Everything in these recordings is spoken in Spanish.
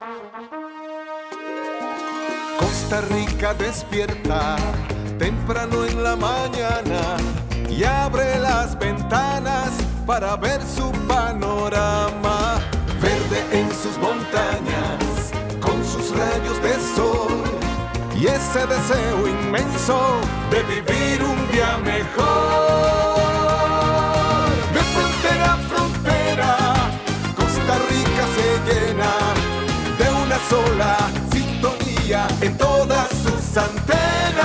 Costa Rica despierta temprano en la mañana y abre las ventanas para ver su panorama. Verde en sus montañas, con sus rayos de sol y ese deseo inmenso de vivir un día mejor. De frontera a frontera, Costa Rica se llena de una sola sintonía en todas sus antenas.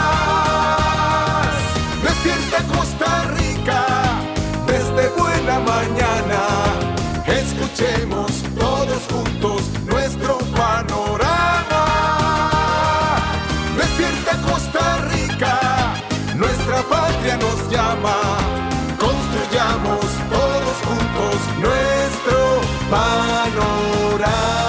Despierta Costa Rica desde buena mañana. Escuchemos todos juntos nuestro panorama. Despierta Costa Rica, nuestra patria nos llama. Construyamos todos juntos nuestro panorama.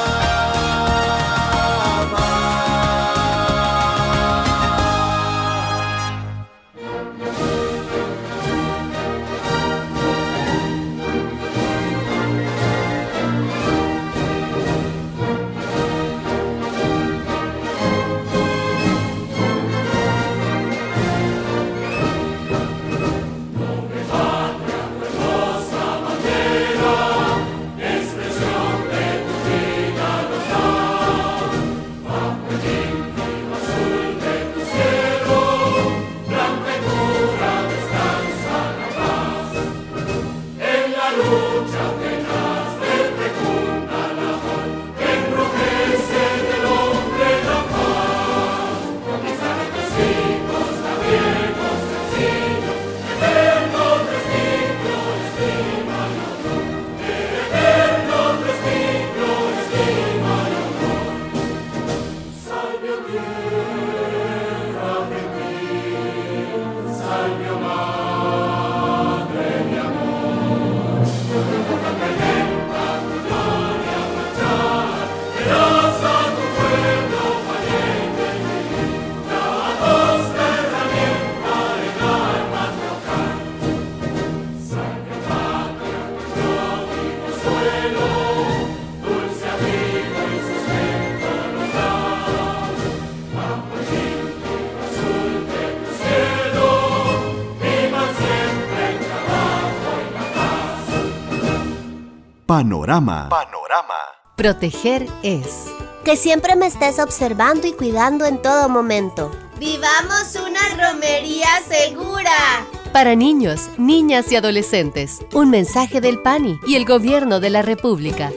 Panorama. Proteger es que siempre me estés observando y cuidando en todo momento. ¡Vivamos una romería segura! Para niños, niñas y adolescentes. Un mensaje del PANI y el Gobierno de la República.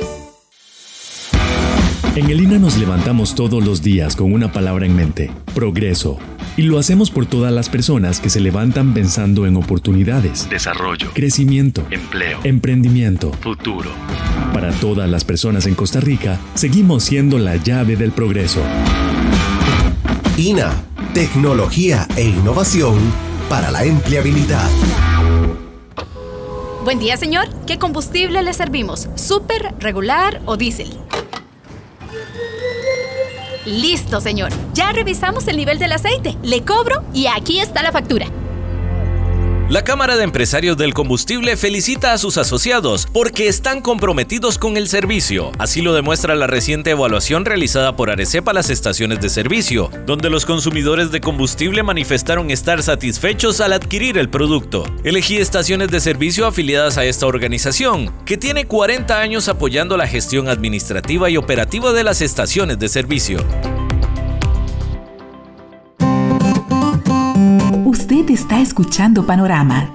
En el INA nos levantamos todos los días con una palabra en mente: progreso. Y lo hacemos por todas las personas que se levantan pensando en oportunidades, desarrollo, crecimiento, empleo, emprendimiento, futuro. Para todas las personas en Costa Rica, seguimos siendo la llave del progreso. INA, tecnología e innovación para la empleabilidad. Buen día, señor. ¿Qué combustible le servimos? ¿Súper, regular o diésel? Listo, señor. Ya revisamos el nivel del aceite. Le cobro y aquí está la factura. La Cámara de Empresarios del Combustible felicita a sus asociados porque están comprometidos con el servicio. Así lo demuestra la reciente evaluación realizada por Arecep a las estaciones de servicio, donde los consumidores de combustible manifestaron estar satisfechos al adquirir el producto. Elegí estaciones de servicio afiliadas a esta organización, que tiene 40 años apoyando la gestión administrativa y operativa de las estaciones de servicio. Usted está escuchando Panorama.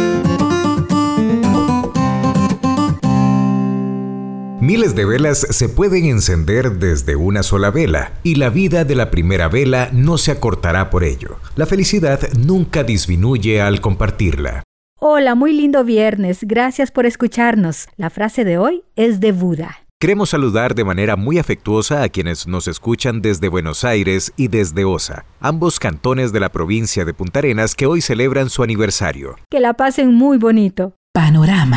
Miles de velas se pueden encender desde una sola vela y la vida de la primera vela no se acortará por ello. La felicidad nunca disminuye al compartirla. Hola, muy lindo viernes. Gracias por escucharnos. La frase de hoy es de Buda. Queremos saludar de manera muy afectuosa a quienes nos escuchan desde Buenos Aires y desde Osa, ambos cantones de la provincia de Punta Arenas que hoy celebran su aniversario. Que la pasen muy bonito. Panorama.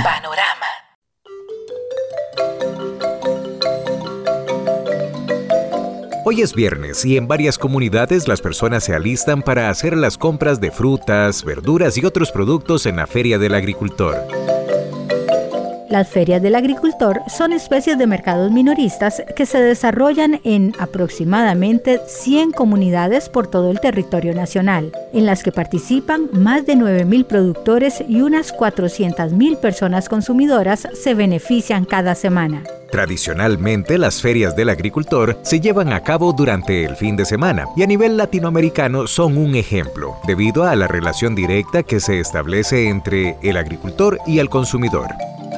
Hoy es viernes y en varias comunidades las personas se alistan para hacer las compras de frutas, verduras y otros productos en la Feria del Agricultor. Las ferias del agricultor son especies de mercados minoristas que se desarrollan en aproximadamente 100 comunidades por todo el territorio nacional, en las que participan más de 9.000 productores y unas 400.000 personas consumidoras se benefician cada semana. Tradicionalmente, las ferias del agricultor se llevan a cabo durante el fin de semana y a nivel latinoamericano son un ejemplo, debido a la relación directa que se establece entre el agricultor y el consumidor.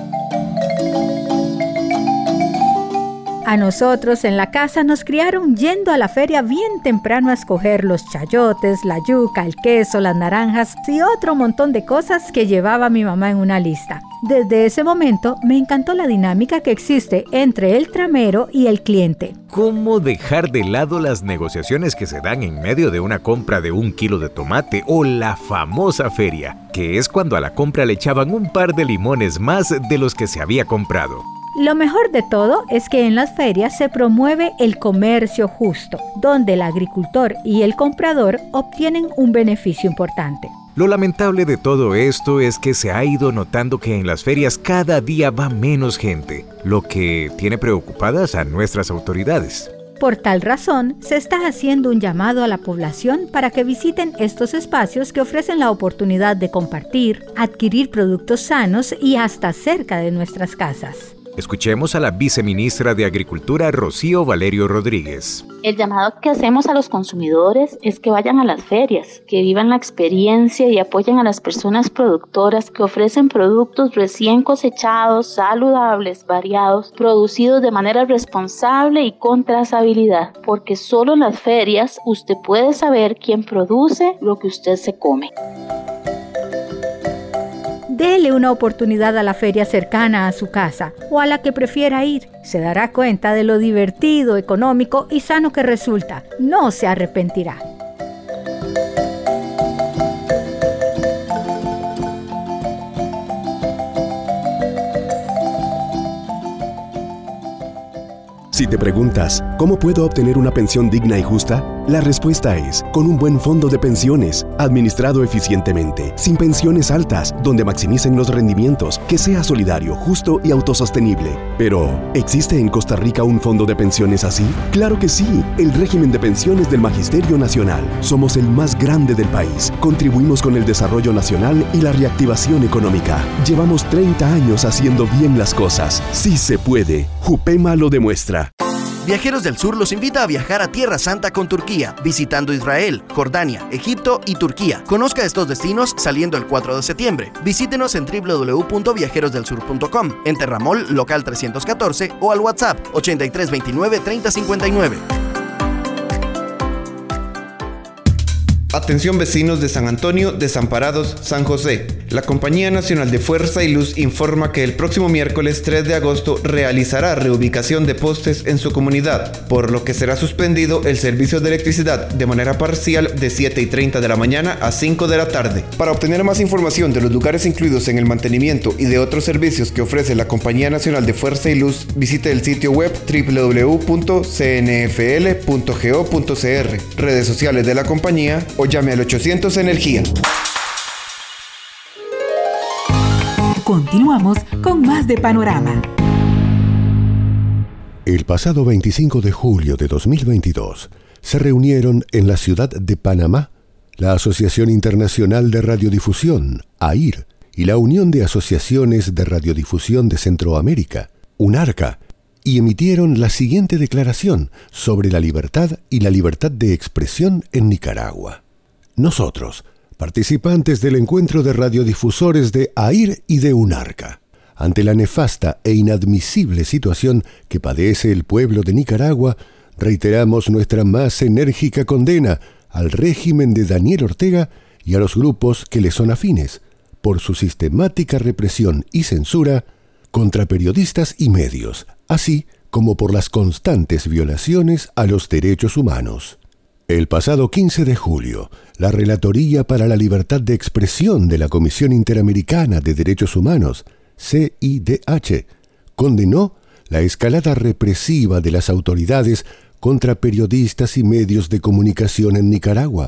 A nosotros en la casa nos criaron yendo a la feria bien temprano a escoger los chayotes, la yuca, el queso, las naranjas y otro montón de cosas que llevaba mi mamá en una lista. Desde ese momento me encantó la dinámica que existe entre el tramero y el cliente. ¿Cómo dejar de lado las negociaciones que se dan en medio de una compra de 1 kilo de tomate o la famosa feria, que es cuando a la compra le echaban un par de limones más de los que se había comprado? Lo mejor de todo es que en las ferias se promueve el comercio justo, donde el agricultor y el comprador obtienen un beneficio importante. Lo lamentable de todo esto es que se ha ido notando que en las ferias cada día va menos gente, lo que tiene preocupadas a nuestras autoridades. Por tal razón, se está haciendo un llamado a la población para que visiten estos espacios que ofrecen la oportunidad de compartir, adquirir productos sanos y hasta cerca de nuestras casas. Escuchemos a la viceministra de Agricultura, Rocío Valerio Rodríguez. El llamado que hacemos a los consumidores es que vayan a las ferias, que vivan la experiencia y apoyen a las personas productoras que ofrecen productos recién cosechados, saludables, variados, producidos de manera responsable y con trazabilidad, porque solo en las ferias usted puede saber quién produce lo que usted se come. Dele una oportunidad a la feria cercana a su casa o a la que prefiera ir. Se dará cuenta de lo divertido, económico y sano que resulta. No se arrepentirá. Si te preguntas, ¿cómo puedo obtener una pensión digna y justa? La respuesta es, con un buen fondo de pensiones, administrado eficientemente, sin pensiones altas, donde maximicen los rendimientos, que sea solidario, justo y autosostenible. Pero, ¿existe en Costa Rica un fondo de pensiones así? ¡Claro que sí! El régimen de pensiones del Magisterio Nacional. Somos el más grande del país. Contribuimos con el desarrollo nacional y la reactivación económica. Llevamos 30 años haciendo bien las cosas. ¡Sí se puede! Jupema lo demuestra. Viajeros del Sur los invita a viajar a Tierra Santa con Turquía, visitando Israel, Jordania, Egipto y Turquía. Conozca estos destinos saliendo el 4 de septiembre. Visítenos en www.viajerosdelsur.com, en Terramol, local 314 o al WhatsApp 8329 3059. Atención vecinos de San Antonio, Desamparados, San José. La Compañía Nacional de Fuerza y Luz informa que el próximo miércoles 3 de agosto realizará reubicación de postes en su comunidad, por lo que será suspendido el servicio de electricidad de manera parcial de 7:30 de la mañana a 5 de la tarde. Para obtener más información de los lugares incluidos en el mantenimiento y de otros servicios que ofrece la Compañía Nacional de Fuerza y Luz, visite el sitio web www.cnfl.go.cr, redes sociales de la compañía o llame al 800 Energía. Continuamos con más de Panorama. El pasado 25 de julio de 2022 se reunieron en la ciudad de Panamá la Asociación Internacional de Radiodifusión, AIR, y la Unión de Asociaciones de Radiodifusión de Centroamérica, UNARCA, y emitieron la siguiente declaración sobre la libertad y la libertad de expresión en Nicaragua. Nosotros, participantes del encuentro de radiodifusores de AIR y de UNARCA, ante la nefasta e inadmisible situación que padece el pueblo de Nicaragua, reiteramos nuestra más enérgica condena al régimen de Daniel Ortega y a los grupos que le son afines por su sistemática represión y censura contra periodistas y medios, así como por las constantes violaciones a los derechos humanos. El pasado 15 de julio, la Relatoría para la Libertad de Expresión de la Comisión Interamericana de Derechos Humanos, CIDH, condenó la escalada represiva de las autoridades contra periodistas y medios de comunicación en Nicaragua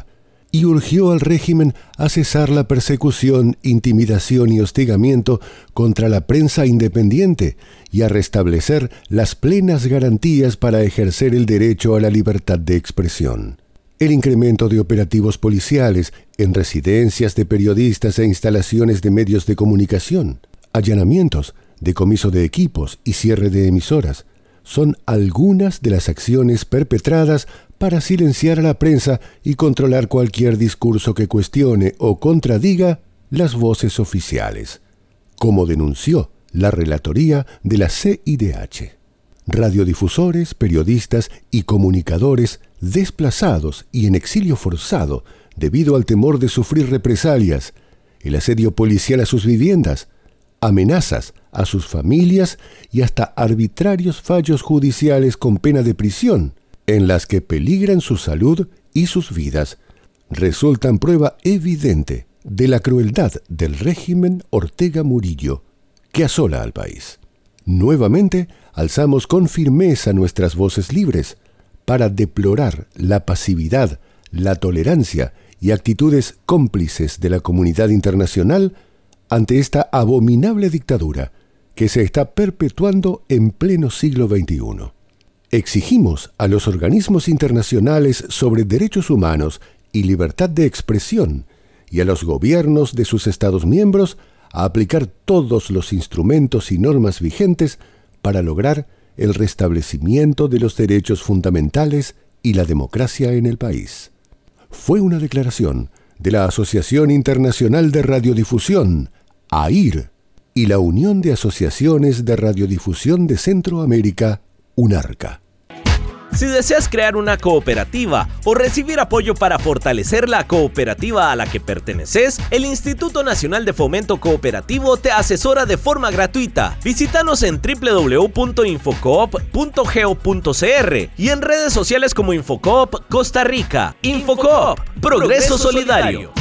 y urgió al régimen a cesar la persecución, intimidación y hostigamiento contra la prensa independiente y a restablecer las plenas garantías para ejercer el derecho a la libertad de expresión. El incremento de operativos policiales en residencias de periodistas e instalaciones de medios de comunicación, allanamientos, decomiso de equipos y cierre de emisoras, son algunas de las acciones perpetradas para silenciar a la prensa y controlar cualquier discurso que cuestione o contradiga las voces oficiales, como denunció la relatoría de la CIDH. Radiodifusores, periodistas y comunicadores desplazados y en exilio forzado debido al temor de sufrir represalias, el asedio policial a sus viviendas, amenazas a sus familias y hasta arbitrarios fallos judiciales con pena de prisión, en las que peligran su salud y sus vidas, resultan prueba evidente de la crueldad del régimen Ortega Murillo, que asola al país. Nuevamente, alzamos con firmeza nuestras voces libres para deplorar la pasividad, la tolerancia y actitudes cómplices de la comunidad internacional ante esta abominable dictadura que se está perpetuando en pleno siglo XXI. Exigimos a los organismos internacionales sobre derechos humanos y libertad de expresión y a los gobiernos de sus Estados miembros a aplicar todos los instrumentos y normas vigentes para lograr el restablecimiento de los derechos fundamentales y la democracia en el país. Fue una declaración de la Asociación Internacional de Radiodifusión, AIR, y la Unión de Asociaciones de Radiodifusión de Centroamérica, UNARCA. Si deseas crear una cooperativa o recibir apoyo para fortalecer la cooperativa a la que perteneces, el Instituto Nacional de Fomento Cooperativo te asesora de forma gratuita. Visítanos en www.infocoop.go.cr y en redes sociales como Infocoop Costa Rica. Infocoop, Progreso Solidario.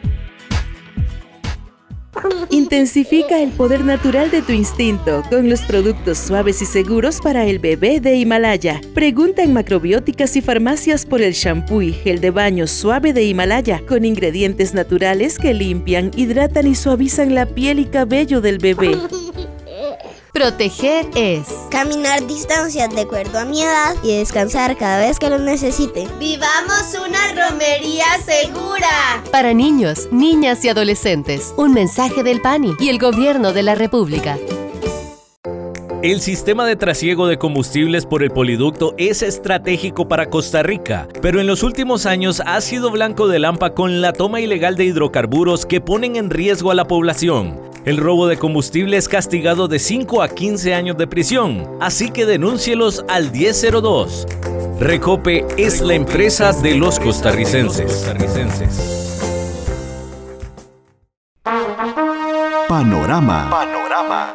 Intensifica el poder natural de tu instinto con los productos suaves y seguros para el bebé de Himalaya. Pregunta en Macrobióticas y Farmacias por el shampoo y gel de baño suave de Himalaya, con ingredientes naturales que limpian, hidratan y suavizan la piel y cabello del bebé. Proteger es caminar distancias de acuerdo a mi edad y descansar cada vez que lo necesite. ¡Vivamos una romería segura! Para niños, niñas y adolescentes. Un mensaje del PANI y el Gobierno de la República. El sistema de trasiego de combustibles por el poliducto es estratégico para Costa Rica, pero en los últimos años ha sido blanco de lampa con la toma ilegal de hidrocarburos que ponen en riesgo a la población. El robo de combustible es castigado de 5 a 15 años de prisión, así que denúncielos al 1002. Recope es la empresa de los costarricenses. Panorama.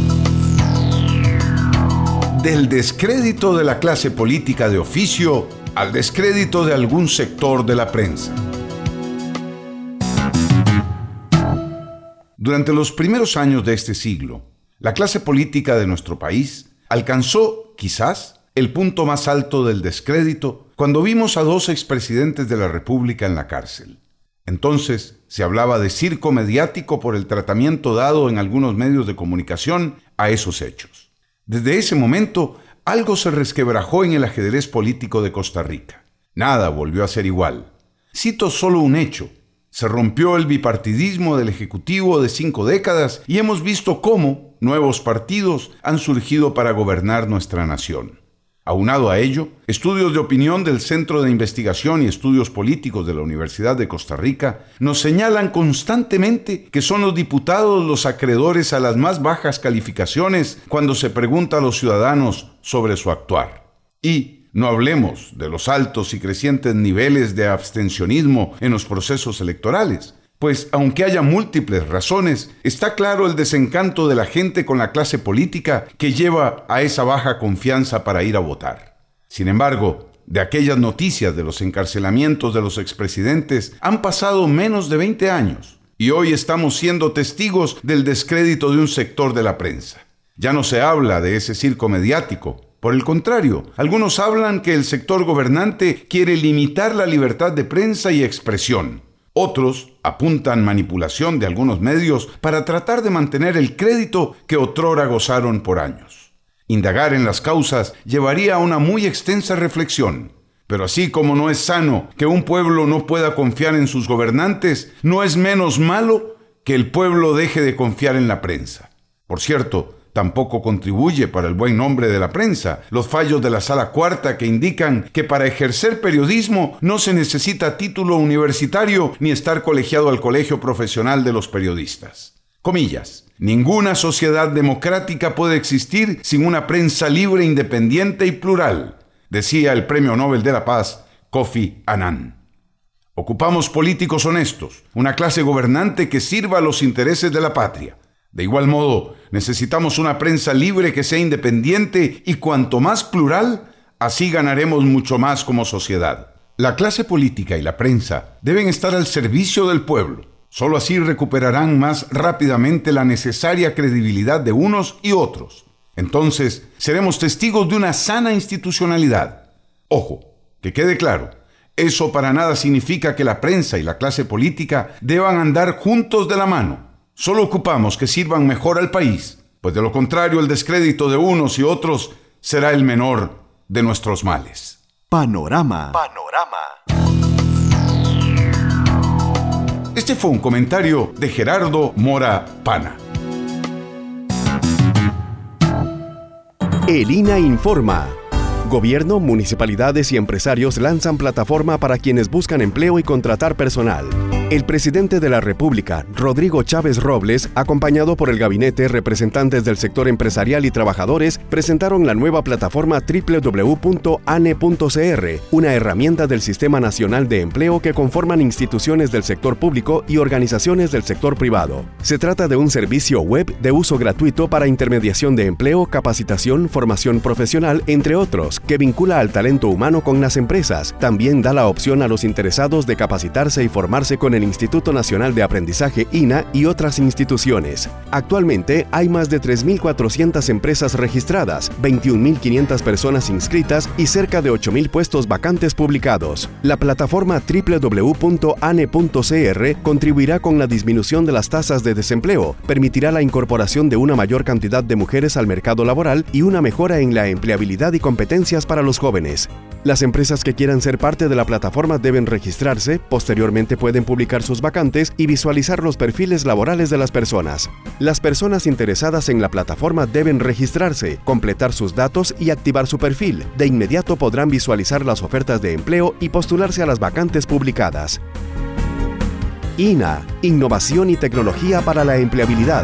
Del descrédito de la clase política de oficio al descrédito de algún sector de la prensa. Durante los primeros años de este siglo, la clase política de nuestro país alcanzó, quizás, el punto más alto del descrédito cuando vimos a 2 expresidentes de la República en la cárcel. Entonces, se hablaba de circo mediático por el tratamiento dado en algunos medios de comunicación a esos hechos. Desde ese momento, algo se resquebrajó en el ajedrez político de Costa Rica. Nada volvió a ser igual. Cito solo un hecho. Se rompió el bipartidismo del Ejecutivo de 5 décadas y hemos visto cómo nuevos partidos han surgido para gobernar nuestra nación. Aunado a ello, estudios de opinión del Centro de Investigación y Estudios Políticos de la Universidad de Costa Rica nos señalan constantemente que son los diputados los acreedores a las más bajas calificaciones cuando se pregunta a los ciudadanos sobre su actuar. Y no hablemos de los altos y crecientes niveles de abstencionismo en los procesos electorales, pues aunque haya múltiples razones, está claro el desencanto de la gente con la clase política que lleva a esa baja confianza para ir a votar. Sin embargo, de aquellas noticias de los encarcelamientos de los expresidentes han pasado menos de 20 años y hoy estamos siendo testigos del descrédito de un sector de la prensa. Ya no se habla de ese circo mediático, Por el contrario, algunos hablan que el sector gobernante quiere limitar la libertad de prensa y expresión. Otros apuntan manipulación de algunos medios para tratar de mantener el crédito que otrora gozaron por años. Indagar en las causas llevaría a una muy extensa reflexión. Pero así como no es sano que un pueblo no pueda confiar en sus gobernantes, no es menos malo que el pueblo deje de confiar en la prensa. Por cierto, tampoco contribuye para el buen nombre de la prensa los fallos de la Sala Cuarta que indican que para ejercer periodismo no se necesita título universitario ni estar colegiado al Colegio Profesional de los Periodistas. Comillas, ninguna sociedad democrática puede existir sin una prensa libre, independiente y plural, decía el Premio Nobel de la Paz, Kofi Annan. Ocupamos políticos honestos, una clase gobernante que sirva a los intereses de la patria. De igual modo, necesitamos una prensa libre que sea independiente y cuanto más plural, así ganaremos mucho más como sociedad. La clase política y la prensa deben estar al servicio del pueblo. Solo así recuperarán más rápidamente la necesaria credibilidad de unos y otros. Entonces, seremos testigos de una sana institucionalidad. Ojo, que quede claro, eso para nada significa que la prensa y la clase política deban andar juntos de la mano. Solo ocupamos que sirvan mejor al país, pues de lo contrario el descrédito de unos y otros será el menor de nuestros males. Panorama. Este fue un comentario de Gerardo Mora Pana. El INA informa. Gobierno, municipalidades y empresarios lanzan plataforma para quienes buscan empleo y contratar personal. El presidente de la República, Rodrigo Chávez Robles, acompañado por el gabinete, representantes del sector empresarial y trabajadores, presentaron la nueva plataforma www.ane.cr, una herramienta del Sistema Nacional de Empleo que conforman instituciones del sector público y organizaciones del sector privado. Se trata de un servicio web de uso gratuito para intermediación de empleo, capacitación, formación profesional, entre otros, que vincula al talento humano con las empresas. También da la opción a los interesados de capacitarse y formarse con el Instituto Nacional de Aprendizaje INA y otras instituciones. Actualmente hay más de 3.400 empresas registradas, 21.500 personas inscritas y cerca de 8.000 puestos vacantes publicados. La plataforma www.ane.cr contribuirá con la disminución de las tasas de desempleo, permitirá la incorporación de una mayor cantidad de mujeres al mercado laboral y una mejora en la empleabilidad y competencias para los jóvenes. Las empresas que quieran ser parte de la plataforma deben registrarse, posteriormente pueden publicar sus vacantes y visualizar los perfiles laborales de las personas. Las personas interesadas en la plataforma deben registrarse, completar sus datos y activar su perfil. De inmediato podrán visualizar las ofertas de empleo y postularse a las vacantes publicadas. INA, Innovación y Tecnología para la Empleabilidad.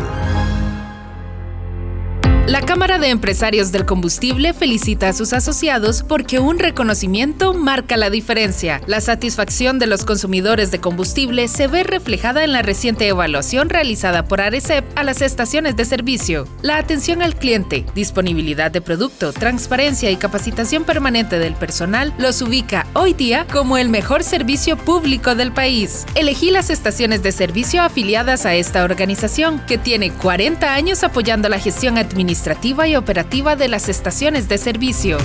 La Cámara de Empresarios del Combustible felicita a sus asociados porque un reconocimiento marca la diferencia. La satisfacción de los consumidores de combustible se ve reflejada en la reciente evaluación realizada por ARECEP a las estaciones de servicio. La atención al cliente, disponibilidad de producto, transparencia y capacitación permanente del personal los ubica hoy día como el mejor servicio público del país. Elegí las estaciones de servicio afiliadas a esta organización, que tiene 40 años apoyando la gestión administrativa y operativa de las estaciones de servicio.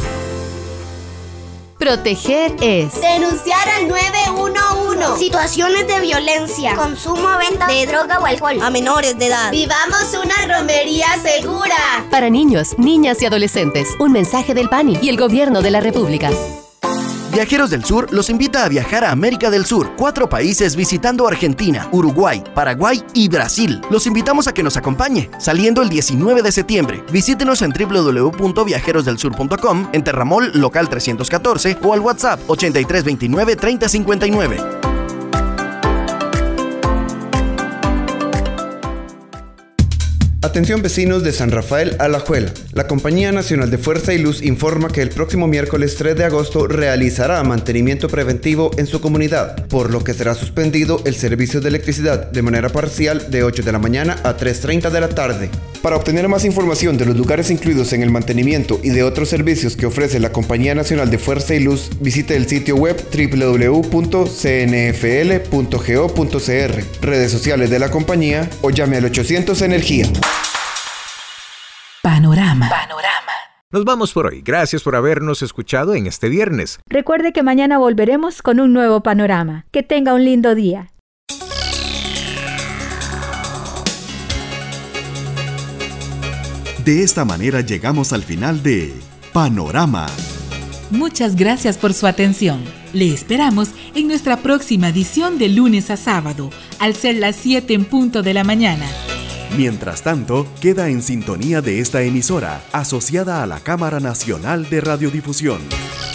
Proteger es denunciar al 911. Situaciones de violencia, consumo o venta de droga o alcohol a menores de edad. Vivamos una romería segura. Para niños, niñas y adolescentes. Un mensaje del PANI y el Gobierno de la República. Viajeros del Sur los invita a viajar a América del Sur, 4 países visitando Argentina, Uruguay, Paraguay y Brasil. Los invitamos a que nos acompañe, saliendo el 19 de septiembre. Visítenos en www.viajerosdelsur.com, en Terramol, local 314 o al WhatsApp 8329 3059. Atención vecinos de San Rafael Alajuela. La Compañía Nacional de Fuerza y Luz informa que el próximo miércoles 3 de agosto realizará mantenimiento preventivo en su comunidad, por lo que será suspendido el servicio de electricidad de manera parcial de 8 de la mañana a 3:30 de la tarde. Para obtener más información de los lugares incluidos en el mantenimiento y de otros servicios que ofrece la Compañía Nacional de Fuerza y Luz, visite el sitio web www.cnfl.go.cr, redes sociales de la compañía o llame al 800 Energía. Panorama. Nos vamos por hoy. Gracias por habernos escuchado en este viernes. Recuerde que mañana volveremos con un nuevo panorama. Que tenga un lindo día. De esta manera llegamos al final de Panorama. Muchas gracias por su atención. Le esperamos en nuestra próxima edición de lunes a sábado, al ser las 7 en punto de la mañana. Mientras tanto, queda en sintonía de esta emisora, asociada a la Cámara Nacional de Radiodifusión.